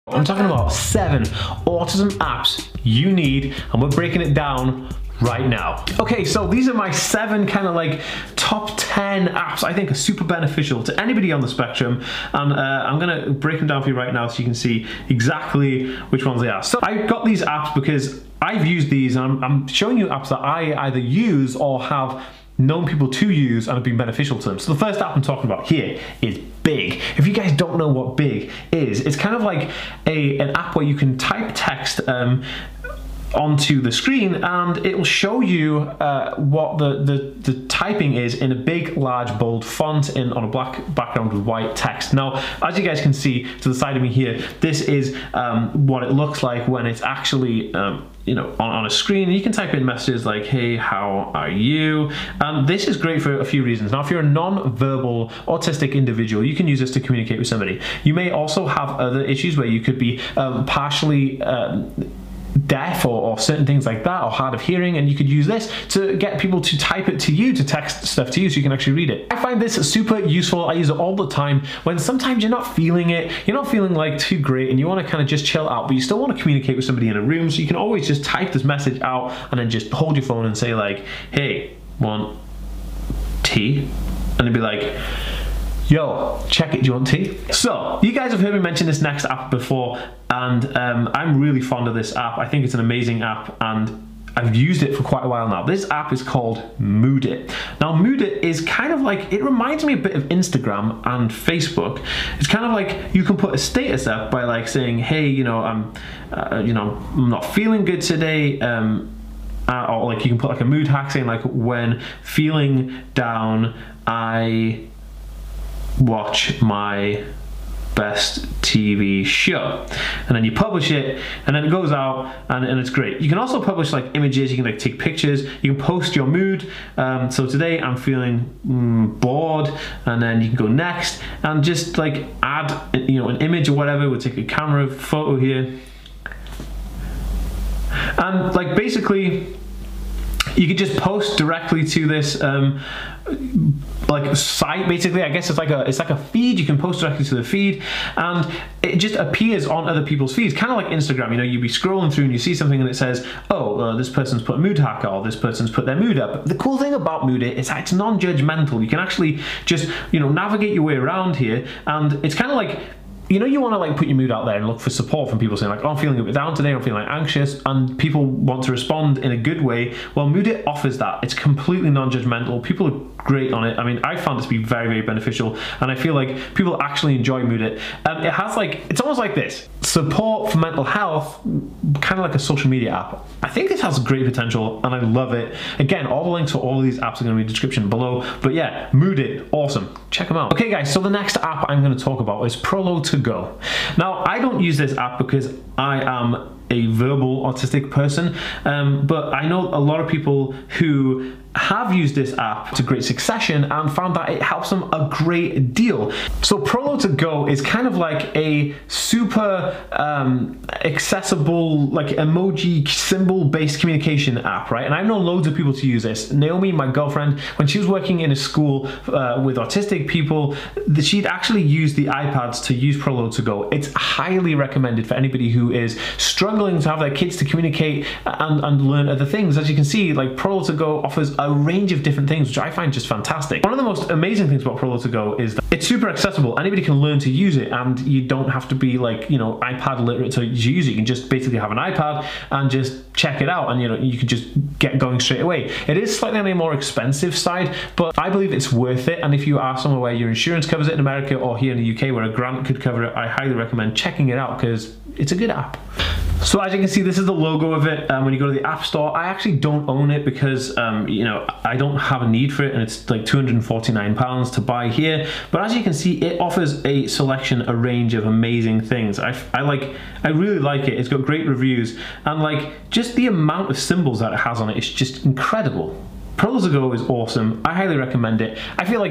I'm talking about 7 autism apps you need, and we're breaking it down right now. Okay, so these are my 7 kind of like top 10 apps I think are super beneficial to anybody on the spectrum, and I'm gonna break them down for you right now so you can see exactly which ones they are. So I got these apps because I've used these, and I'm showing you apps that I either use or have known people to use and have been beneficial to them. So the first app I'm talking about here is Big. If you guys don't know what Big is, it's kind of like an app where you can type text onto the screen, and it will show you what the typing is in a big, large, bold font on a black background with white text. Now, as you guys can see to the side of me here, this is what it looks like when it's actually you know, on a screen. And you can type in messages like, hey, how are you? And this is great for a few reasons. Now, if you're a non-verbal autistic individual, you can use this to communicate with somebody. You may also have other issues where you could be partially deaf or certain things like that, or hard of hearing, and you could use this to get people to type it to you, to text stuff to you so you can actually read it. I find this super useful. I use it all the time when sometimes you're not feeling it, you're not feeling like too great, and you want to kind of just chill out, but you still want to communicate with somebody in a room, so you can always just type this message out and then just hold your phone and say like, hey, want tea? And it'd be like, yo, check it, do you want tea? So, you guys have heard me mention this next app before, and I'm really fond of this app. I think it's an amazing app, and I've used it for quite a while now. This app is called Moodit. Now, Moodit is kind of like, it reminds me a bit of Instagram and Facebook. It's kind of like you can put a status up by like saying, hey, you know, I'm not feeling good today. Or like you can put like a mood hack saying like, when feeling down, I watch my best TV show, and then you publish it, and then it goes out, and it's great. You can also publish like images, you can like take pictures, you can post your mood. So today I'm feeling bored, and then you can go next and just like add, you know, an image or whatever. We'll take a camera photo here, and like basically you could just post directly to this like site. Basically, I guess it's like a feed. You can post directly to the feed, and it just appears on other people's feeds, kind of like Instagram. You know, you'd be scrolling through and you see something and it says, oh, this person's put a mood hack, or this person's put their mood up. The cool thing about Moodit is that it's non-judgmental. You can actually just, you know, navigate your way around here, and it's kind of like, you know, you want to like put your mood out there and look for support from people saying like, oh, I'm feeling a bit down today, I'm feeling like anxious, and people want to respond in a good way. Well, Moodit offers that. It's completely non-judgmental. People are great on it. I mean, I found it to be very, very beneficial, and I feel like people actually enjoy Moodit. It has like, it's almost like this, support for mental health, kind of like a social media app. I think this has great potential, and I love it. Again, all the links for all of these apps are going to be in the description below, but yeah, Moodit, awesome. Check them out. Okay guys, so the next app I'm going to talk about is Prolo2Go. Now, I don't use this app because I am a verbal autistic person, but I know a lot of people who have used this app to great succession and found that it helps them a great deal. So Prolo2Go is kind of like a super accessible, like emoji symbol based communication app, right? And I've known loads of people to use this. Naomi, my girlfriend, when she was working in a school with autistic people, she'd actually used the iPads to use Prolo2Go. It's highly recommended for anybody who is struggling to have their kids to communicate and learn other things. As you can see, like Prolo2Go offers a range of different things, which I find just fantastic. One of the most amazing things about Prolo2Go is that it's super accessible. Anybody can learn to use it, and you don't have to be like, you know, iPad literate to use it. You can just basically have an iPad and just check it out, and you know, you can just get going straight away. It is slightly on a more expensive side, but I believe it's worth it. And if you are somewhere where your insurance covers it in America, or here in the UK where a grant could cover it, I highly recommend checking it out because it's a good app. So as you can see, this is the logo of it. When you go to the App Store, I actually don't own it because you know, I don't have a need for it, and it's like £249 to buy here. But as you can see, it offers a selection, a range of amazing things. I really like it. It's got great reviews, and like just the amount of symbols that it has on it is just incredible. Prolo2Go is awesome. I highly recommend it. I feel like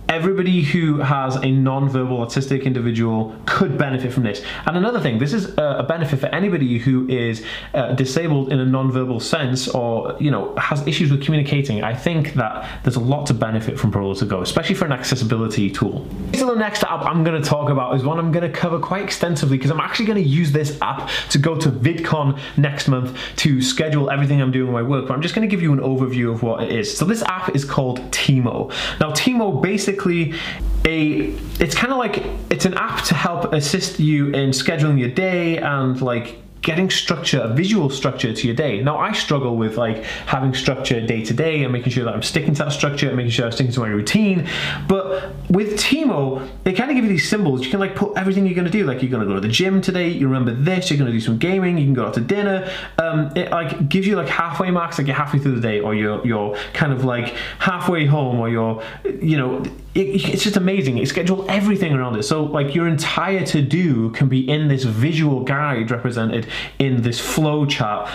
everybody who has a non-verbal autistic individual could benefit from this. And another thing, this is a benefit for anybody who is disabled in a non-verbal sense, or has issues with communicating. I think that there's a lot to benefit from Prolo To Go, especially for an accessibility tool. So the next app I'm going to talk about is one I'm going to cover quite extensively, because I'm actually going to use this app to go to VidCon next month to schedule everything I'm doing in my work. But I'm just going to give you an overview of what it is. So this app is called Timo. Now Timo, basically it's kind of like, it's an app to help assist you in scheduling your day and like getting structure, a visual structure to your day. Now I struggle with like having structure day to day and making sure that I'm sticking to that structure and making sure I'm sticking to my routine. But with Timo, they kind of give you these symbols. You can like put everything you're gonna do. Like you're gonna go to the gym today, you remember this, you're gonna do some gaming, you can go out to dinner. It like gives you like halfway marks, like you're halfway through the day, or you're kind of like halfway home, or you're, it's just amazing. It schedules everything around it. So like your entire to-do can be in this visual guide represented in this flow chart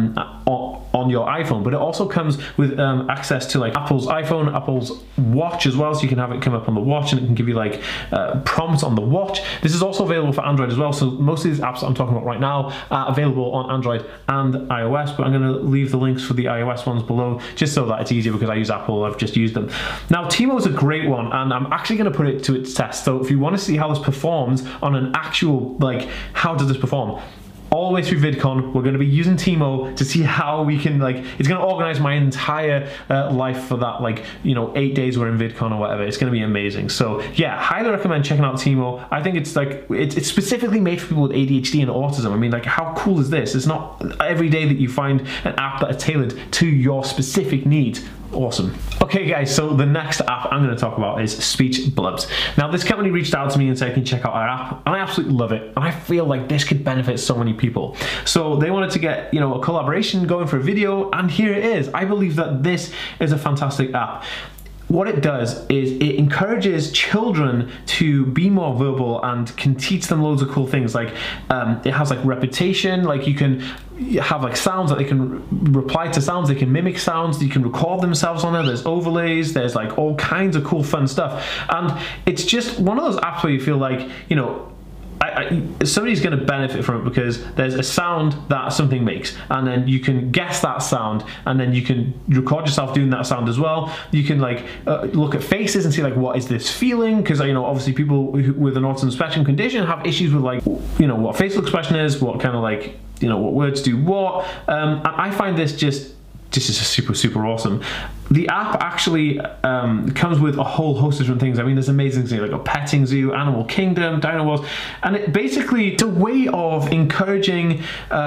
on your iPhone. But it also comes with access to like Apple's iPhone, Apple's watch as well, so you can have it come up on the watch and it can give you like prompts on the watch. This is also available for Android as well, so most of these apps that I'm talking about right now are available on Android and iOS, but I'm going to leave the links for the iOS ones below just so that it's easier, because I use Apple, I've just used them. Now Timo is a great one, and I'm actually going to put it to its test. So if you want to see how this performs on an actual, like, how does this perform? All the way through VidCon, we're going to be using Timo to see how we can, like, it's going to organize my entire life for that, like, 8 days we're in VidCon or whatever. It's going to be amazing. So yeah, highly recommend checking out Timo. I think it's like, it's specifically made for people with ADHD and autism. I mean, like, how cool is this? It's not every day that you find an app that is tailored to your specific needs. Awesome. Okay guys, so the next app I'm going to talk about is Speech Blubs. Now this company reached out to me and said, can you check out our app? And I absolutely love it. And I feel like this could benefit so many people. So they wanted to get, a collaboration going for a video, and here it is. I believe that this is a fantastic app. What it does is it encourages children to be more verbal and can teach them loads of cool things. Like it has like repetition, like you can have like sounds that they can reply to sounds, they can mimic sounds, you can record themselves on there, there's overlays, there's like all kinds of cool fun stuff. And it's just one of those apps where you feel like, somebody's going to benefit from it, because there's a sound that something makes, and then you can guess that sound, and then you can record yourself doing that sound as well. You can like look at faces and see like, what is this feeling? Because obviously people with an autism spectrum condition have issues with like what facial expression is, what kind of like what words do what. And I find this just is super awesome. The app actually comes with a whole host of different things. I mean, there's amazing things like a petting zoo, Animal Kingdom, Dino Wars, and it basically, it's a way of encouraging,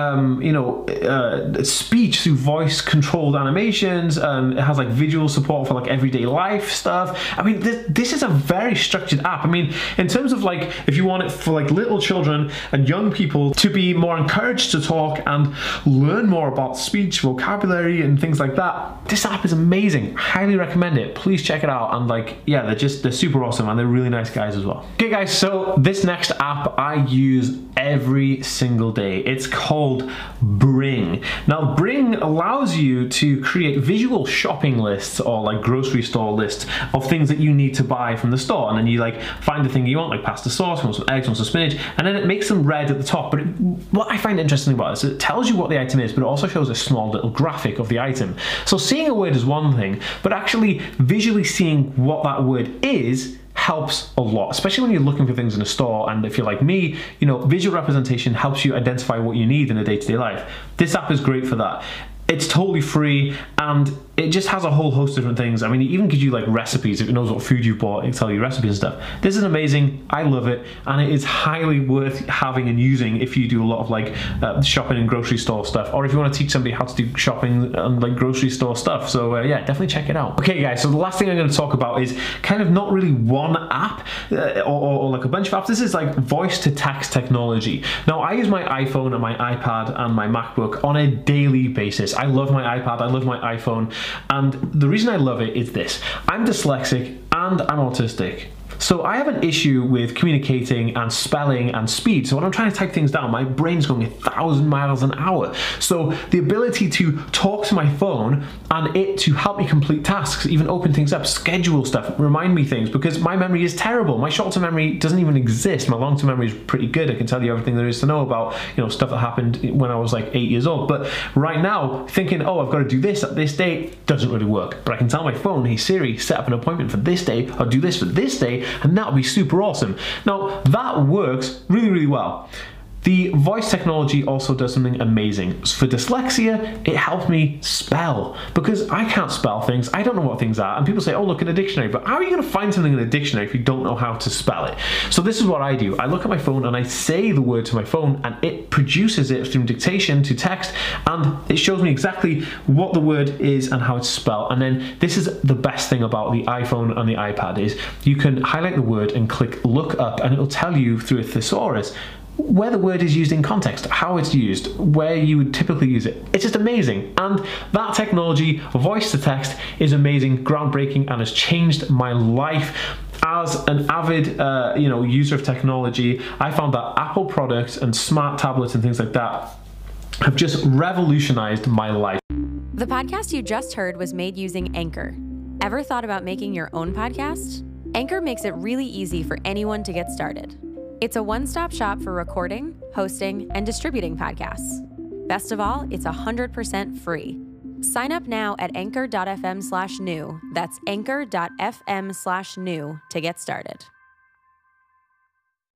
speech through voice-controlled animations. It has like visual support for like everyday life stuff. I mean, this is a very structured app. I mean, in terms of like, if you want it for like little children and young people to be more encouraged to talk and learn more about speech, vocabulary, and things like that, this app is amazing. Highly recommend it. Please check it out. And like, yeah, they're super awesome, and they're really nice guys as well. Okay guys, so this next app I use every single day. It's called Bring. Now Bring allows you to create visual shopping lists, or like grocery store lists of things that you need to buy from the store, and then you like find the thing you want, like pasta sauce, you want some eggs, you want some spinach, and then it makes them red at the top. But what I find interesting about this, it tells you what the item is, but it also shows a small little graphic of the item. So seeing a word is one thing, but actually visually seeing what that word is helps a lot, especially when you're looking for things in a store. And if you're like me, visual representation helps you identify what you need in a day-to-day life. This app is great for that. It's totally free, and it just has a whole host of different things. I mean, it even gives you like recipes. If it knows what food you bought, it can tell you recipes and stuff. This is amazing. I love it, and it is highly worth having and using if you do a lot of like shopping and grocery store stuff, or if you want to teach somebody how to do shopping and like grocery store stuff. So yeah, definitely check it out. Okay guys, so the last thing I'm going to talk about is kind of not really one app or like a bunch of apps. This is like voice to text technology. Now I use my iPhone and my iPad and my MacBook on a daily basis. I love my iPad, I love my iPhone, and the reason I love it is this. I'm dyslexic and I'm autistic. So I have an issue with communicating and spelling and speed. So when I'm trying to type things down, my brain's going 1,000 miles an hour. So the ability to talk to my phone and it to help me complete tasks, even open things up, schedule stuff, remind me things, because my memory is terrible. My short-term memory doesn't even exist. My long-term memory is pretty good. I can tell you everything there is to know about, stuff that happened when I was like 8 years old. But right now, thinking, oh, I've got to do this at this date doesn't really work. But I can tell my phone, hey Siri, set up an appointment for this day, I'll do this for this day, and that'll be super awesome. Now, that works really, really well. The voice technology also does something amazing. For dyslexia, it helped me spell, because I can't spell things. I don't know what things are. And people say, oh, look in a dictionary. But how are you going to find something in a dictionary if you don't know how to spell it? So this is what I do. I look at my phone and I say the word to my phone, and it produces it through dictation to text, and it shows me exactly what the word is and how it's spelled. And then this is the best thing about the iPhone and the iPad is you can highlight the word and click look up, and it'll tell you through a thesaurus where the word is used in context, how it's used, where you would typically use it. It's just amazing. And that technology, voice to text, is amazing, groundbreaking, and has changed my life. As an avid user of technology, I found that Apple products and smart tablets and things like that have just revolutionized my life. The podcast you just heard was made using Anchor. Ever thought about making your own podcast? Anchor makes it really easy for anyone to get started. It's a one-stop shop for recording, hosting, and distributing podcasts. Best of all, it's 100% free. Sign up now at anchor.fm/new. That's anchor.fm/new to get started.